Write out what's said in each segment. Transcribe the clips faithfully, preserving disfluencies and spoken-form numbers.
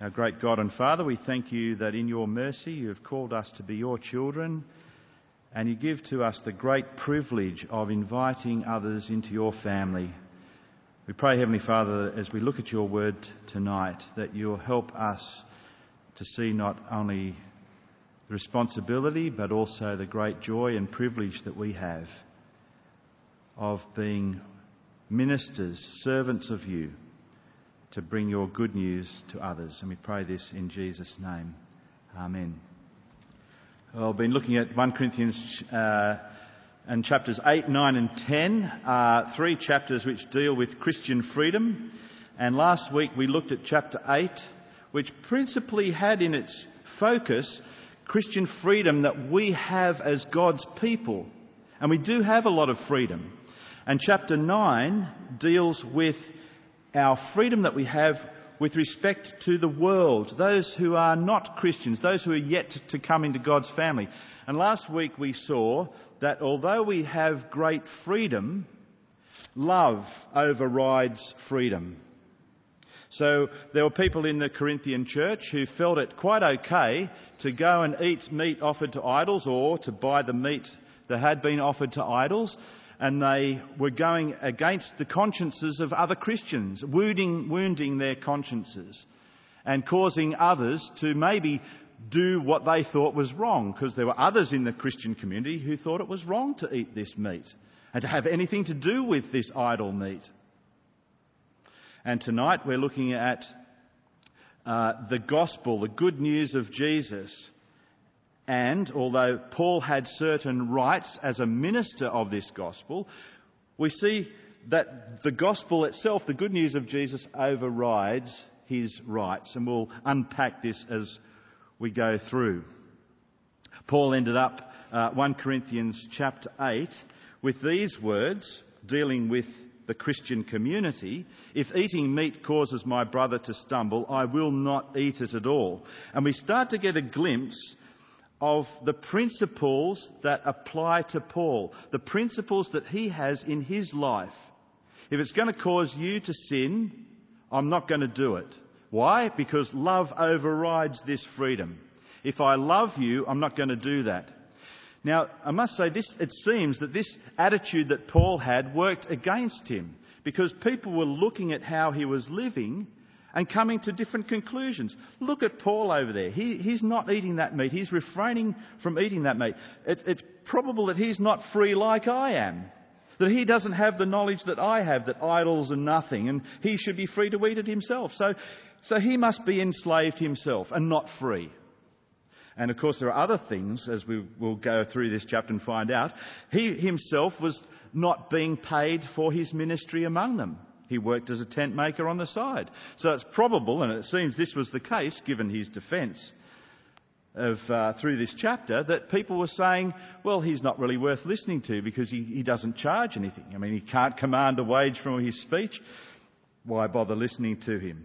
Our great God and Father, we thank you that in your mercy you have called us to be your children, and you give to us the great privilege of inviting others into your family. We pray, Heavenly Father, that as we look at your word tonight, that you'll help us to see not only the responsibility but also the great joy and privilege that we have of being ministers, servants of you, to bring your good news to others. And we pray this in Jesus' name. Amen. Well, I've been looking at First Corinthians uh, and chapters eight, nine and ten, uh, three chapters which deal with Christian freedom. And last week we looked at chapter eight, which principally had in its focus Christian freedom that we have as God's people. And we do have a lot of freedom. And chapter nine deals with our freedom that we have with respect to the world, those who are not Christians, those who are yet to come into God's family. And last week we saw that although we have great freedom, love overrides freedom. So there were people in the Corinthian church who felt it quite okay to go and eat meat offered to idols, or to buy the meat that had been offered to idols. And they were going against the consciences of other Christians, wounding, wounding their consciences and causing others to maybe do what they thought was wrong, because there were others in the Christian community who thought it was wrong to eat this meat and to have anything to do with this idol meat. And tonight we're looking at uh, the gospel, the good news of Jesus. And although Paul had certain rights as a minister of this gospel, we see that the gospel itself, the good news of Jesus, overrides his rights. And we'll unpack this as we go through. Paul ended up uh, First Corinthians chapter eight with these words, dealing with the Christian community: "If eating meat causes my brother to stumble, I will not eat it at all." And we start to get a glimpse of the principles that apply to Paul, the principles that he has in his life. If it's going to cause you to sin, I'm not going to do it. Why? Because love overrides this freedom. If I love you, I'm not going to do that. Now, I must say, this, it seems that this attitude that Paul had worked against him, because people were looking at how he was living and coming to different conclusions. Look at Paul over there. He, he's not eating that meat. He's refraining from eating that meat. It, it's probable that he's not free like I am, that he doesn't have the knowledge that I have, that idols are nothing, and he should be free to eat it himself. So, so he must be enslaved himself and not free. And of course there are other things, as we will go through this chapter and find out. He himself was not being paid for his ministry among them. He worked as a tent maker on the side. So it's probable, and it seems this was the case, given his defence of uh, through this chapter, that people were saying, well, he's not really worth listening to because he, he doesn't charge anything. I mean, he can't command a wage from his speech. Why bother listening to him?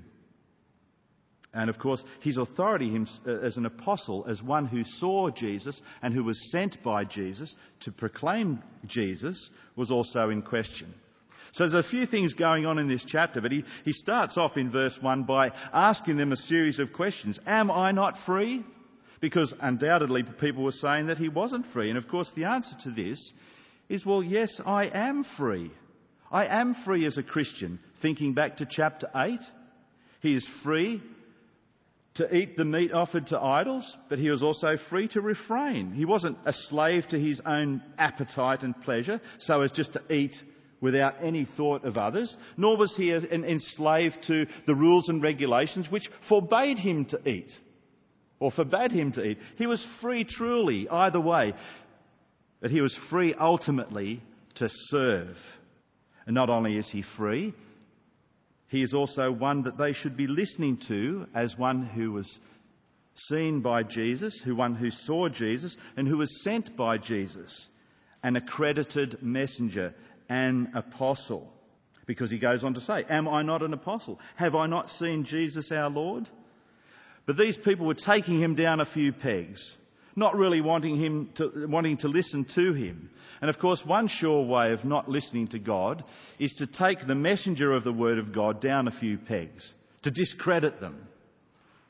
And of course, his authority as an apostle, as one who saw Jesus and who was sent by Jesus to proclaim Jesus, was also in question. So there's a few things going on in this chapter, but he, he starts off in verse one by asking them a series of questions. Am I not free? Because undoubtedly people were saying that he wasn't free. And of course the answer to this is, well, yes, I am free. I am free as a Christian. Thinking back to chapter eight, he is free to eat the meat offered to idols, but he was also free to refrain. He wasn't a slave to his own appetite and pleasure, so as just to eat without any thought of others, nor was he enslaved to the rules and regulations which forbade him to eat or forbade him to eat. He was free truly, either way, but he was free ultimately to serve. And not only is he free, he is also one that they should be listening to as one who was seen by Jesus, who one who saw Jesus and who was sent by Jesus, an accredited messenger, an apostle. Because he goes on to say, am I not an apostle? Have I not seen Jesus our Lord? But these people were taking him down a few pegs, not really wanting him to, wanting to listen to him. And of course, one sure way of not listening to God is to take the messenger of the Word of God down a few pegs, to discredit them.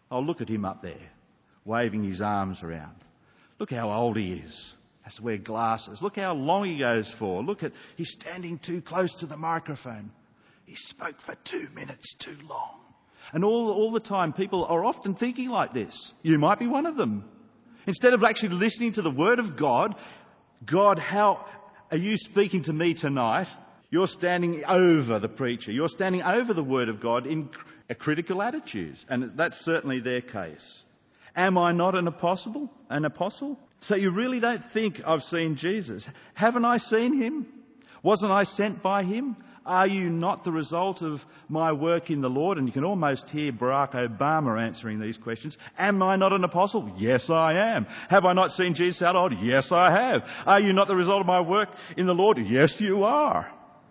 Oh, look at him up there, waving his arms around. Look how old he is. Has to wear glasses. Look how long he goes for. Look at, he's standing too close to the microphone. He spoke for two minutes too long. And all, all the time, people are often thinking like this. You might be one of them. Instead of actually listening to the Word of God, God, how are you speaking to me tonight? You're standing over the preacher. You're standing over the Word of God in a critical attitude. And that's certainly their case. Am I not an apostle? An apostle? So you really don't think I've seen Jesus. Haven't I seen him? Wasn't I sent by him? Are you not the result of my work in the Lord? And you can almost hear Barack Obama answering these questions. Am I not an apostle? Yes, I am. Have I not seen Jesus out old? Yes, I have. Are you not the result of my work in the Lord? Yes, you are.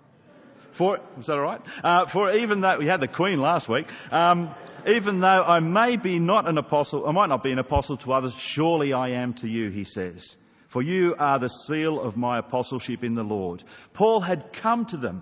For, is that all right? Uh, for even though, we had the Queen last week, um, even though I may be not an apostle, I might not be an apostle to others, surely I am to you, he says. For you are the seal of my apostleship in the Lord. Paul had come to them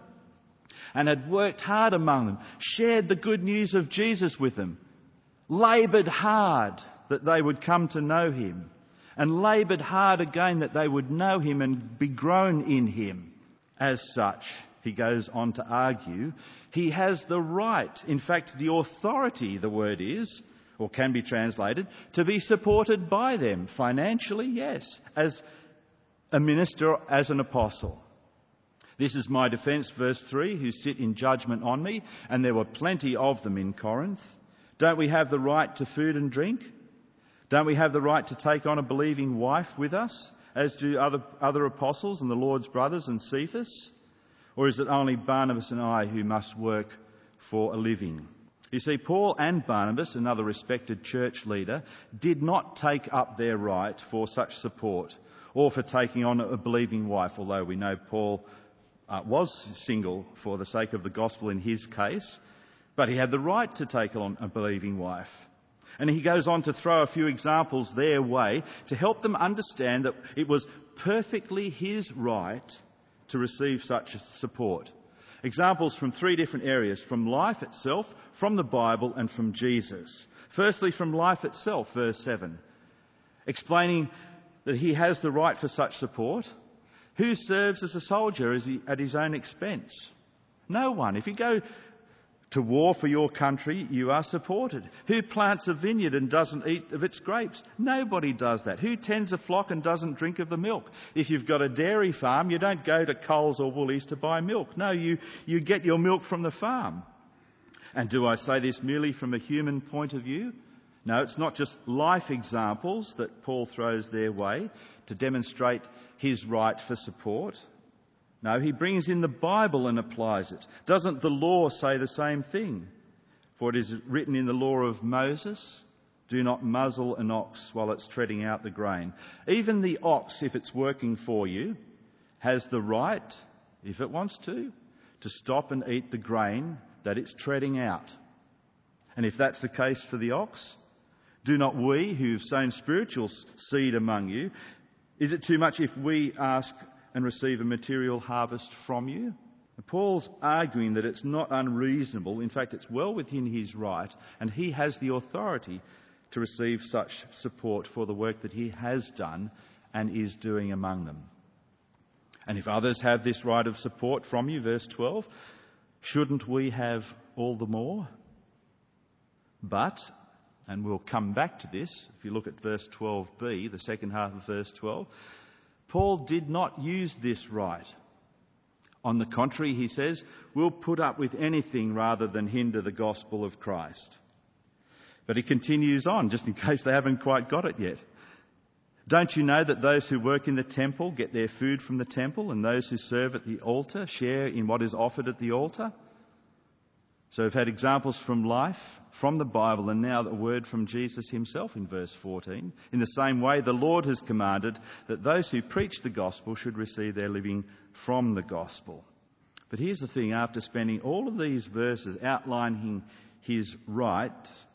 and had worked hard among them, shared the good news of Jesus with them, laboured hard that they would come to know him, and laboured hard again that they would know him and be grown in him. As such, he goes on to argue, he has the right, in fact the authority, the word is, or can be translated, to be supported by them financially, yes, as a minister, as an apostle. This is my defence, verse three, who sit in judgment on me, and there were plenty of them in Corinth. Don't we have the right to food and drink? Don't we have the right to take on a believing wife with us, as do other, other apostles and the Lord's brothers and Cephas? Or is it only Barnabas and I who must work for a living? You see, Paul and Barnabas, another respected church leader, did not take up their right for such support or for taking on a believing wife, although we know Paul uh, was single for the sake of the gospel in his case, but he had the right to take on a believing wife. And he goes on to throw a few examples their way to help them understand that it was perfectly his right to receive such support. Examples from three different areas, from life itself, from the Bible and from Jesus. Firstly, from life itself, verse seven, explaining that he has the right for such support. Who serves as a soldier at his own expense? No one. If you go to war for your country, you are supported. Who plants a vineyard and doesn't eat of its grapes? Nobody does that. Who tends a flock and doesn't drink of the milk? If you've got a dairy farm, you don't go to Coles or Woolies to buy milk. No, you, you get your milk from the farm. And do I say this merely from a human point of view? No, it's not just life examples that Paul throws their way to demonstrate his right for support. No, he brings in the Bible and applies it. Doesn't the law say the same thing? For it is written in the law of Moses, do not muzzle an ox while it's treading out the grain. Even the ox, if it's working for you, has the right, if it wants to, to stop and eat the grain that it's treading out. And if that's the case for the ox, do not we, who've sown spiritual seed among you, is it too much if we ask and receive a material harvest from you? Paul's arguing that it's not unreasonable, in fact it's well within his right, and he has the authority to receive such support for the work that he has done and is doing among them. And if others have this right of support from you, verse twelve, shouldn't we have all the more? But, and we'll come back to this, if you look at verse twelve b, the second half of verse twelve, Paul did not use this right. On the contrary, he says, we'll put up with anything rather than hinder the gospel of Christ. But he continues on, just in case they haven't quite got it yet. Don't you know that those who work in the temple get their food from the temple, and those who serve at the altar share in what is offered at the altar? So we've had examples from life, from the Bible, and now a word from Jesus himself in verse fourteen. In the same way, the Lord has commanded that those who preach the gospel should receive their living from the gospel. But here's the thing, after spending all of these verses outlining his right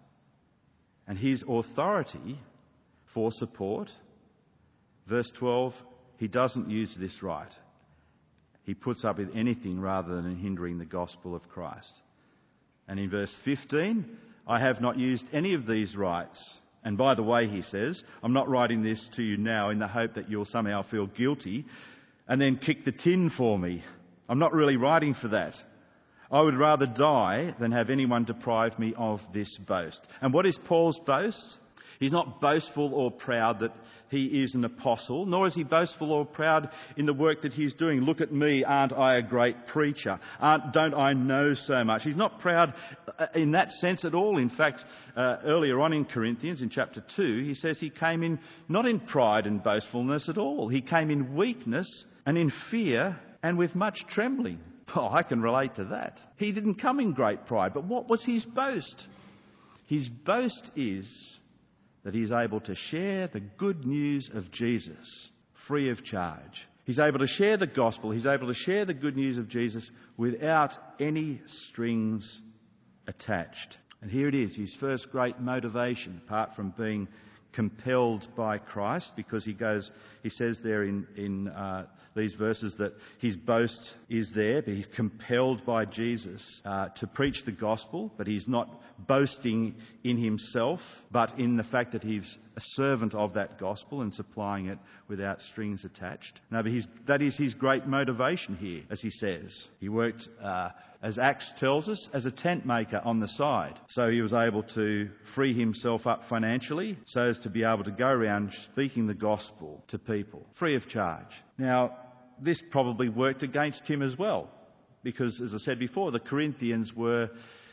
and his authority for support, verse twelve, he doesn't use this right. He puts up with anything rather than hindering the gospel of Christ. And in verse fifteen, I have not used any of these rights. And by the way, he says, I'm not writing this to you now in the hope that you'll somehow feel guilty and then kick the tin for me. I'm not really writing for that. I would rather die than have anyone deprive me of this boast. And what is Paul's boast? He's not boastful or proud that he is an apostle, nor is he boastful or proud in the work that he's doing. Look at me, aren't I a great preacher? Aren't, don't I know so much? He's not proud in that sense at all. In fact, uh, earlier on in Corinthians, in chapter two, he says he came in not in pride and boastfulness at all. He came in weakness and in fear and with much trembling. Oh, I can relate to that. He didn't come in great pride, but what was his boast? His boast is that he's able to share the good news of Jesus free of charge. He's able to share the gospel. He's able to share the good news of Jesus without any strings attached. And here it is, his first great motivation, apart from being compelled by Christ, because he goes, he says there in, in uh, these verses that his boast is there, but he's compelled by Jesus uh, to preach the gospel, but he's not boasting in himself, but in the fact that he's a servant of that gospel and supplying it without strings attached. No, but he's, that is his great motivation here, as he says. He worked uh, as Acts tells us, as a tent maker on the side. So he was able to free himself up financially so as to be able to go around speaking the gospel to people, free of charge. Now, this probably worked against him as well, because, as I said before, the Corinthians were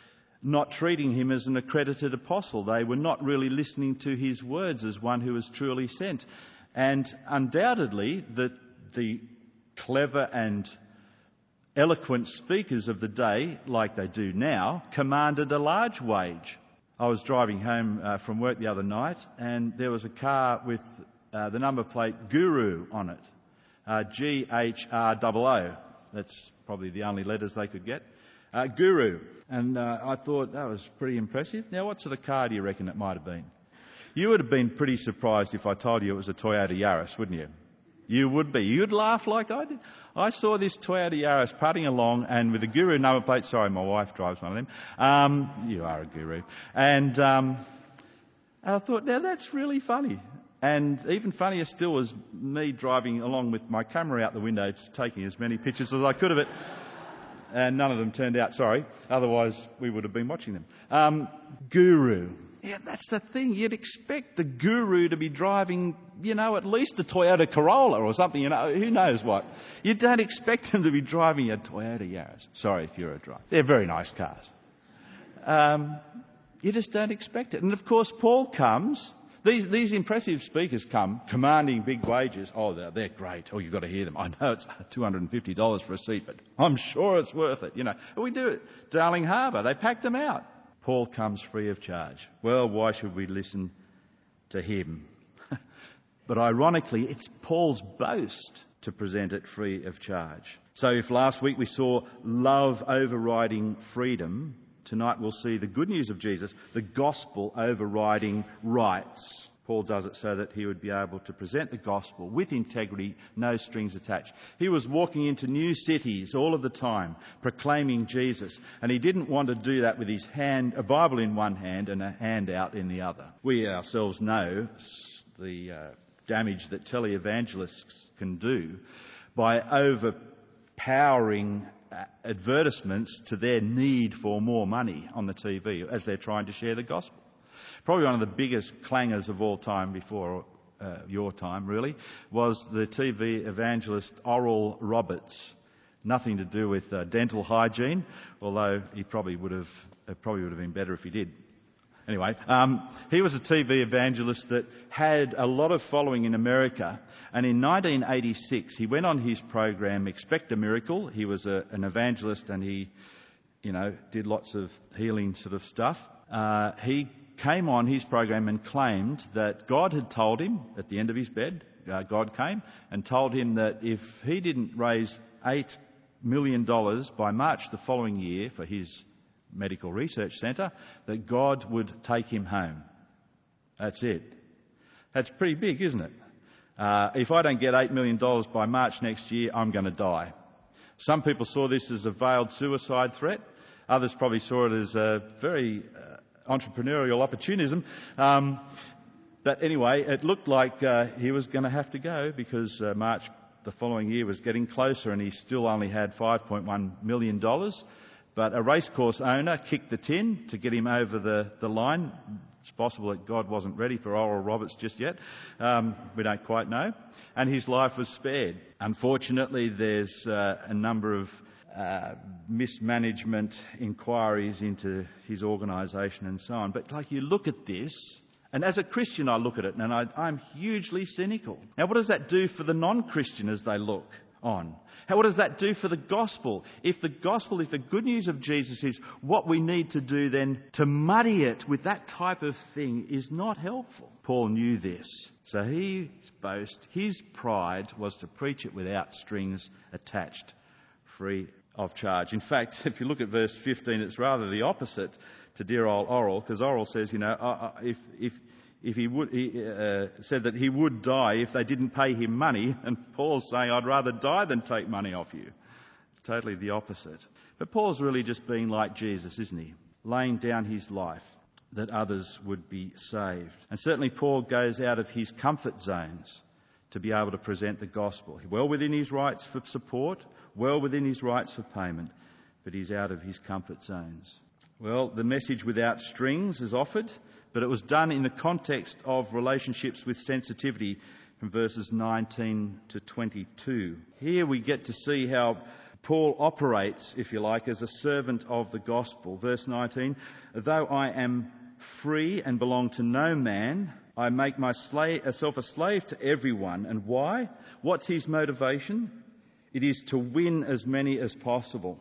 not treating him as an accredited apostle. They were not really listening to his words as one who was truly sent. And undoubtedly, the, the clever and eloquent speakers of the day, like they do now, commanded a large wage. I was driving home uh, from work the other night, and there was a car with uh, the number plate Guru on it. Uh, G H R O O. That's probably the only letters they could get. Uh, Guru. And uh, I thought that was pretty impressive. Now, what sort of car do you reckon it might have been? You would have been pretty surprised if I told you it was a Toyota Yaris, wouldn't you? You would be. You'd laugh like I did. I saw this Toyota Yaris putting along, and with a Guru number plate. Sorry, my wife drives one of them. Um, you are a guru. And, um, and I thought, now that's really funny. And even funnier still was me driving along with my camera out the window, taking as many pictures as I could of it. And none of them turned out, sorry. Otherwise, we would have been watching them. Um, Guru. Yeah, that's the thing. You'd expect the Guru to be driving, you know, at least a Toyota Corolla or something, you know, who knows what. You don't expect them to be driving a Toyota Yaris. Sorry if you're a driver. They're very nice cars. Um, you just don't expect it. And of course, Paul comes. These these impressive speakers come commanding big wages. Oh, they're, they're great. Oh, you've got to hear them. I know it's two hundred fifty dollars for a seat, but I'm sure it's worth it, you know. And we do it. Darling Harbour, they pack them out. Paul comes free of charge. Well, why should we listen to him? But ironically, it's Paul's boast to present it free of charge. So if last week we saw love overriding freedom, tonight we'll see the good news of Jesus, the gospel overriding rights. Paul does it so that he would be able to present the gospel with integrity, no strings attached. He was walking into new cities all of the time, proclaiming Jesus. And he didn't want to do that with his hand, a Bible in one hand and a handout in the other. We ourselves know the uh, damage that televangelists can do by overpowering advertisements to their need for more money on the T V as they're trying to share the gospel. Probably one of the biggest clangers of all time before uh, your time, really, was the T V evangelist Oral Roberts. Nothing to do with uh, dental hygiene, although he probably would have it probably would have been better if he did. Anyway, um, he was a T V evangelist that had a lot of following in America. And in nineteen eighty-six, he went on his program, Expect a Miracle. He was a, an evangelist and he, you know, did lots of healing sort of stuff. Uh, he came on his program and claimed that God had told him at the end of his bed, uh, God came and told him that if he didn't raise eight million dollars by March the following year for his medical research centre, that God would take him home. That's it. That's pretty big, isn't it? Uh, if I don't get eight million dollars by March next year, I'm going to die. Some people saw this as a veiled suicide threat. Others probably saw it as a very uh, entrepreneurial opportunism. Um, but anyway, it looked like uh, he was going to have to go because uh, March the following year was getting closer and he still only had five point one million dollars. But a racecourse owner kicked the tin to get him over the, the line. It's possible that God wasn't ready for Oral Roberts just yet. Um, we don't quite know. And his life was spared. Unfortunately, there's uh, a number of uh, mismanagement inquiries into his organisation and so on. But like you look at this, and as a Christian I look at it and I, I'm hugely cynical. Now what does that do for the non-Christian as they look on? How, what does that do for the gospel? If the gospel, if the good news of Jesus is what we need to do, then to muddy it with that type of thing is not helpful. Paul knew this. So his boast, his pride was to preach it without strings attached, free of charge. In fact, if you look at verse fifteen, it's rather the opposite to dear old Oral, because Oral says, you know, uh, if, if, if he would, he uh, said that he would die if they didn't pay him money, and Paul's saying, I'd rather die than take money off you. Totally the opposite. But Paul's really just being like Jesus, isn't he? Laying down his life that others would be saved. And certainly Paul goes out of his comfort zones to be able to present the gospel. Well within his rights for support, well within his rights for payment, but he's out of his comfort zones. Well, the message without strings is offered, but it was done in the context of relationships with sensitivity from verses nineteen to twenty-two. Here we get to see how Paul operates, if you like, as a servant of the gospel. Verse nineteen, though I am free and belong to no man, I make myself a slave to everyone. And why? What's his motivation? It is to win as many as possible.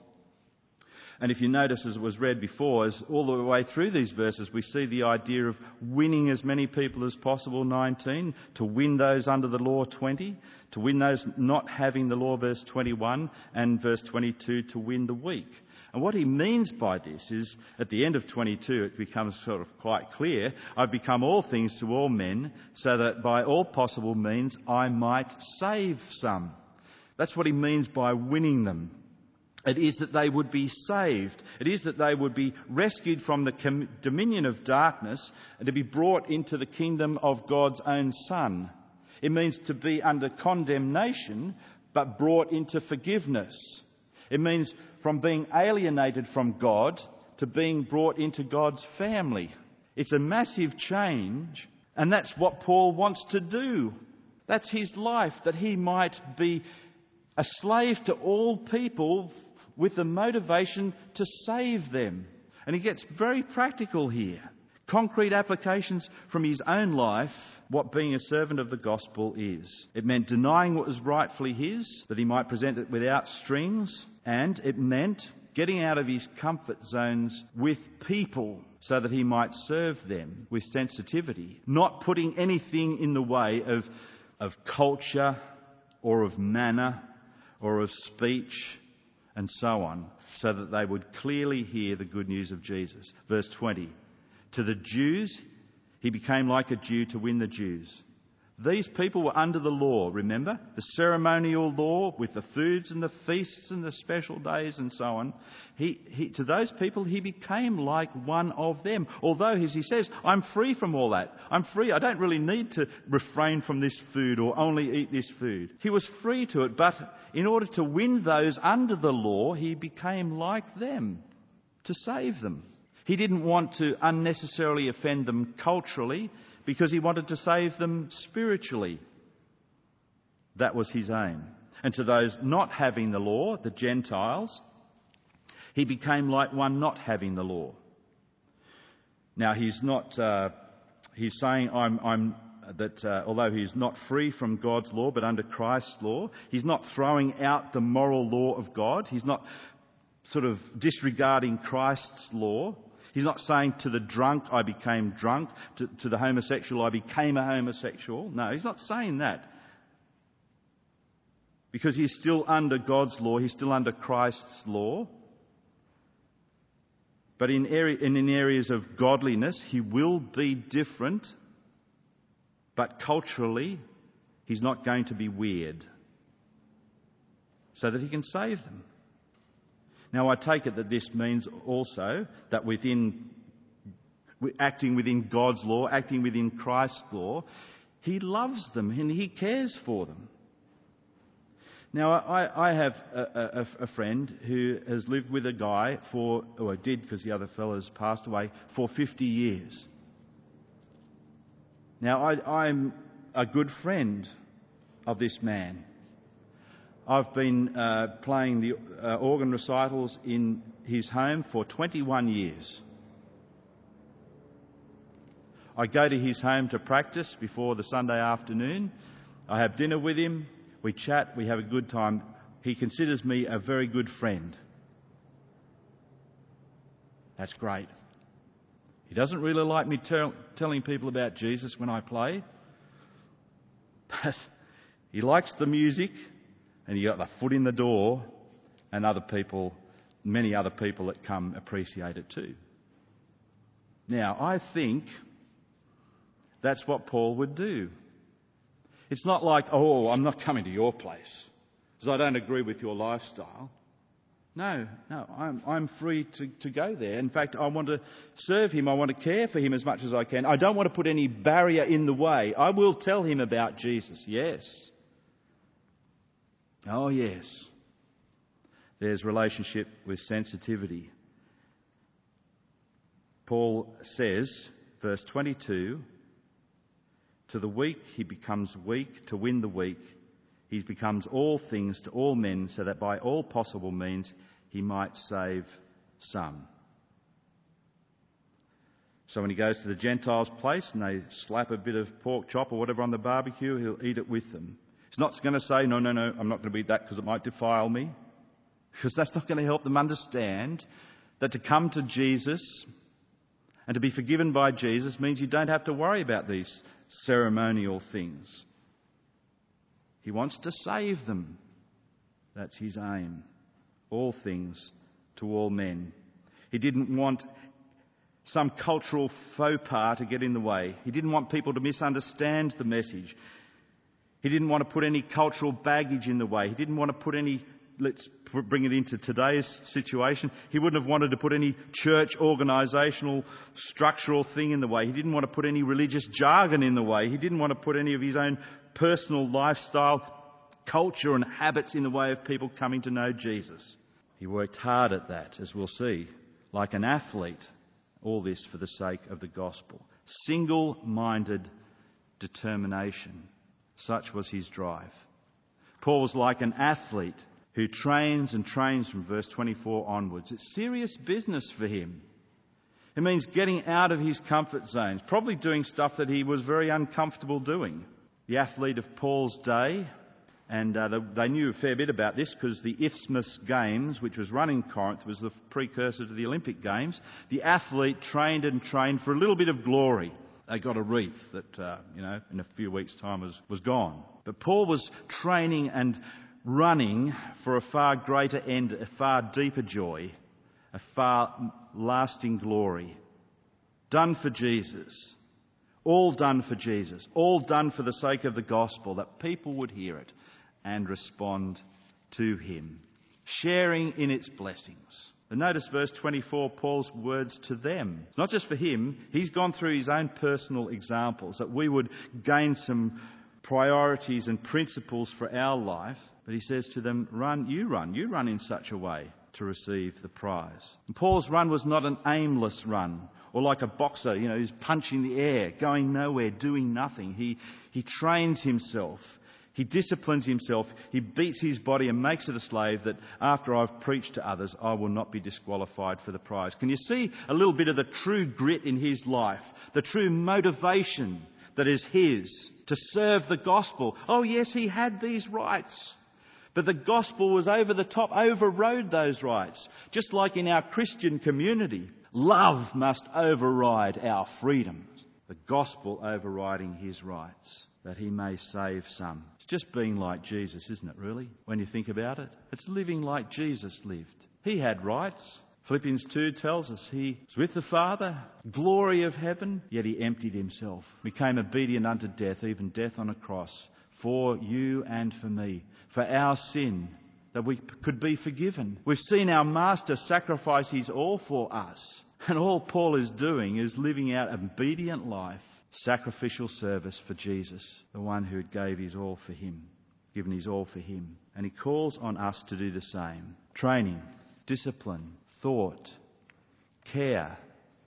And if you notice, as it was read before, as all the way through these verses, we see the idea of winning as many people as possible, nineteen, to win those under the law, twenty, to win those not having the law, verse twenty-one, and verse twenty-two, to win the weak. And what he means by this is, at the end of twenty-two, it becomes sort of quite clear, I've become all things to all men, so that by all possible means I might save some. That's what he means by winning them. It is that they would be saved. It is that they would be rescued from the com- dominion of darkness and to be brought into the kingdom of God's own Son. It means to be under condemnation, but brought into forgiveness. It means from being alienated from God to being brought into God's family. It's a massive change, and that's what Paul wants to do. That's his life, that he might be a slave to all people with the motivation to save them. And he gets very practical here. Concrete applications from his own life, what being a servant of the gospel is. It meant denying what was rightfully his, that he might present it without strings. And it meant getting out of his comfort zones with people so that he might serve them with sensitivity. Not putting anything in the way of, of culture or of manner or of speech and so on, so that they would clearly hear the good news of Jesus. Verse twenty, to the Jews, he became like a Jew to win the Jews. These people were under the law, remember? The ceremonial law with the foods and the feasts and the special days and so on. He, he, to those people, he became like one of them. Although, as he says, I'm free from all that. I'm free. I don't really need to refrain from this food or only eat this food. He was free to it, but in order to win those under the law, he became like them to save them. He didn't want to unnecessarily offend them culturally, because he wanted to save them spiritually. That was his aim. And to those not having the law, the Gentiles, he became like one not having the law. Now, he's not, uh, he's saying I'm, I'm, that uh, although he is not free from God's law, but under Christ's law, he's not throwing out the moral law of God. He's not sort of disregarding Christ's law. He's not saying to the drunk, I became drunk, to, to the homosexual, I became a homosexual. No, he's not saying that. Because he's still under God's law, he's still under Christ's law. But in, area, in, in areas of godliness, he will be different. But culturally, he's not going to be weird. So that he can save them. Now, I take it that this means also that within acting within God's law, acting within Christ's law. He loves them and he cares for them. Now, I, I have a, a, a friend who has lived with a guy for, or did because the other fellow's passed away, for fifty years. Now, I, I'm a good friend of this man. I've been uh, playing the uh, organ recitals in his home for twenty-one years. I go to his home to practice before the Sunday afternoon. I have dinner with him. We chat. We have a good time. He considers me a very good friend. That's great. He doesn't really like me tell, telling people about Jesus when I play. But he likes the music and he got the foot in the door, and other people, many other people that come appreciate it too. Now, I think that's what Paul would do. It's not like, oh, I'm not coming to your place because I don't agree with your lifestyle. No, no, I'm, I'm free to, to go there. In fact, I want to serve him. I want to care for him as much as I can. I don't want to put any barrier in the way. I will tell him about Jesus, yes. Oh, yes. There's relationship with sensitivity. Paul says, verse twenty-two, to the weak he becomes weak to win the weak. He becomes all things to all men so that by all possible means he might save some. So when he goes to the Gentiles' place and they slap a bit of pork chop or whatever on the barbecue, he'll eat it with them. He's not going to say, no, no, no, I'm not going to eat that because it might defile me. Because that's not going to help them understand that to come to Jesus and to be forgiven by Jesus means you don't have to worry about these ceremonial things. He wants to save them. That's his aim. All things to all men. He didn't want some cultural faux pas to get in the way. He didn't want people to misunderstand the message. He didn't want to put any cultural baggage in the way. He didn't want to put any, let's bring it into today's situation, he wouldn't have wanted to put any church organisational structural thing in the way. He didn't want to put any religious jargon in the way. He didn't want to put any of his own personal lifestyle, culture and habits in the way of people coming to know Jesus. He worked hard at that, as we'll see, like an athlete, all this for the sake of the gospel. Single-minded determination. Such was his drive. Paul was like an athlete who trains and trains from verse twenty-four onwards. It's serious business for him. It means getting out of his comfort zones, probably doing stuff that he was very uncomfortable doing. The athlete of Paul's day, and uh, they knew a fair bit about this because the Isthmus Games, which was run in Corinth, was the precursor to the Olympic Games. The athlete trained and trained for a little bit of glory. They got a wreath that, uh, you know, in a few weeks' time was, was gone. But Paul was training and running for a far greater end, a far deeper joy, a far lasting glory. Done for Jesus. All done for Jesus. All done for the sake of the gospel, that people would hear it and respond to him, sharing in its blessings. And notice verse twenty-four, Paul's words to them. Not just for him, he's gone through his own personal examples that we would gain some priorities and principles for our life. But he says to them, run, you run, you run in such a way to receive the prize. And Paul's run was not an aimless run, or like a boxer, you know, who's punching the air, going nowhere, doing nothing. He, he trains himself. He disciplines himself. He beats his body and makes it a slave that after I've preached to others, I will not be disqualified for the prize. Can you see a little bit of the true grit in his life? The true motivation that is his to serve the gospel. Oh yes, he had these rights. But the gospel was over the top, overrode those rights. Just like in our Christian community, love must override our freedoms. The gospel overriding his rights, that he may save some. It's just being like Jesus, isn't it, really? When you think about it, it's living like Jesus lived. He had rights. Philippians two tells us he was with the Father, glory of heaven, yet he emptied himself, became obedient unto death, even death on a cross, for you and for me, for our sin, that we could be forgiven. We've seen our Master sacrifice his all for us. And all Paul is doing is living out obedient life, sacrificial service for Jesus, the one who gave his all for him, given his all for him. And he calls on us to do the same. Training, discipline, thought, care,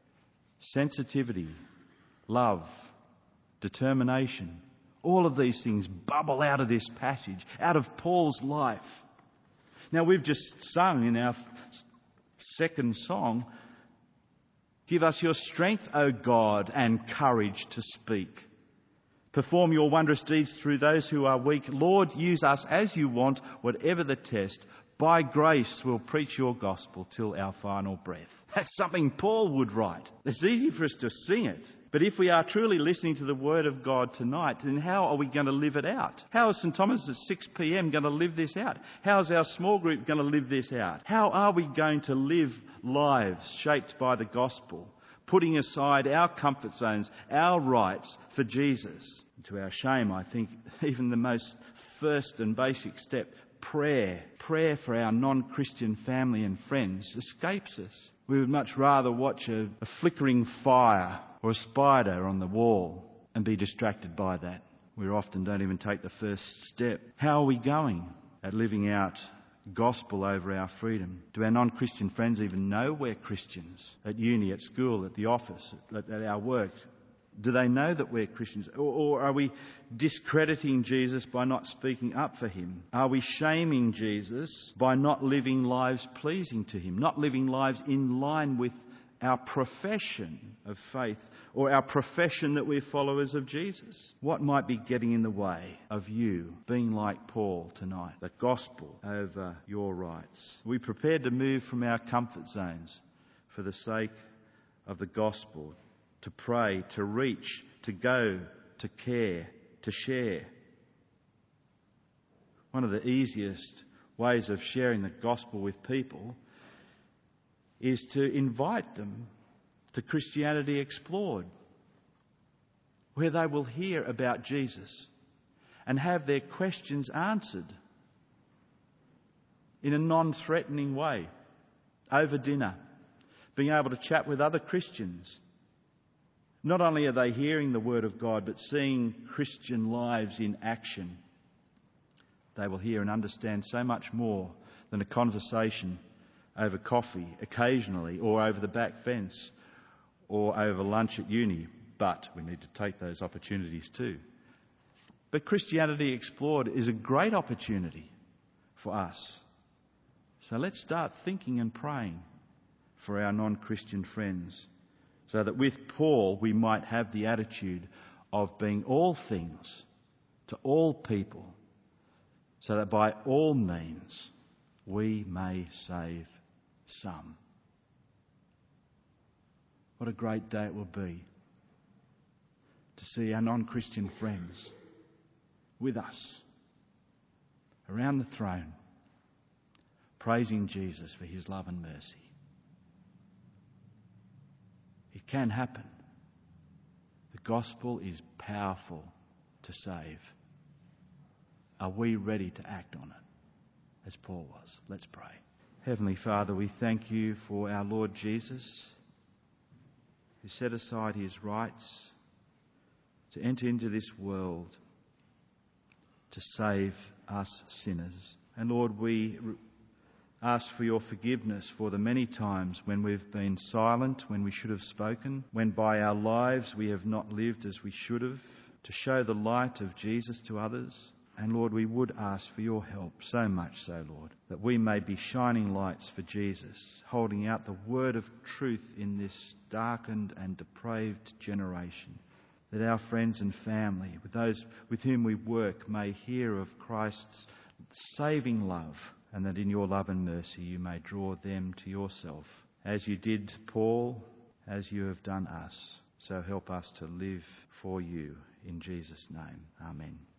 sensitivity, love, determination. All of these things bubble out of this passage, out of Paul's life. Now, we've just sung in our second song, "Give us your strength, O God, and courage to speak. Perform your wondrous deeds through those who are weak. Lord, use us as you want, whatever the test. By grace we'll preach your gospel till our final breath." That's something Paul would write. It's easy for us to sing it. But if we are truly listening to the Word of God tonight, then how are we going to live it out? How is St Thomas at six p.m. going to live this out? How is our small group going to live this out? How are we going to live lives shaped by the gospel, putting aside our comfort zones, our rights for Jesus? To our shame, I think even the most first and basic step, prayer, prayer for our non-Christian family and friends, escapes us. We would much rather watch a, a flickering fire or a spider on the wall and be distracted by that. We often don't even take the first step. How are we going at living out gospel over our freedom? Do our non-Christian friends even know we're Christians? At uni, at school, at the office, at, at our work? Do they know that we're Christians? Or, or are we discrediting Jesus by not speaking up for him? Are we shaming Jesus by not living lives pleasing to him, not living lives in line with our profession of faith or our profession that we're followers of Jesus? What might be getting in the way of you being like Paul tonight? The gospel over your rights. Are we prepared to move from our comfort zones for the sake of the gospel? To pray, to reach, to go, to care, to share. One of the easiest ways of sharing the gospel with people is to invite them to Christianity Explored, where they will hear about Jesus and have their questions answered in a non-threatening way, over dinner, being able to chat with other Christians. Not only are they hearing the Word of God, but seeing Christian lives in action. They will hear and understand so much more than a conversation over coffee occasionally, or over the back fence, or over lunch at uni. But we need to take those opportunities too. But Christianity Explored is a great opportunity for us. So let's start thinking and praying for our non-Christian friends, so that with Paul we might have the attitude of being all things to all people, so that by all means we may save some. What a great day it will be to see our non-Christian friends with us around the throne, praising Jesus for his love and mercy. It can happen. The gospel is powerful to save. Are we ready to act on it, as Paul was? Let's pray. Heavenly Father, we thank you for our Lord Jesus, who set aside his rights to enter into this world to save us sinners. And Lord, we ask for your forgiveness for the many times when we've been silent, when we should have spoken, when by our lives we have not lived as we should have, to show the light of Jesus to others. And Lord, we would ask for your help, so much so, Lord, that we may be shining lights for Jesus, holding out the word of truth in this darkened and depraved generation, that our friends and family, with those with whom we work, may hear of Christ's saving love, and that in your love and mercy you may draw them to yourself, as you did Paul, as you have done us. So help us to live for you. In Jesus' name, amen.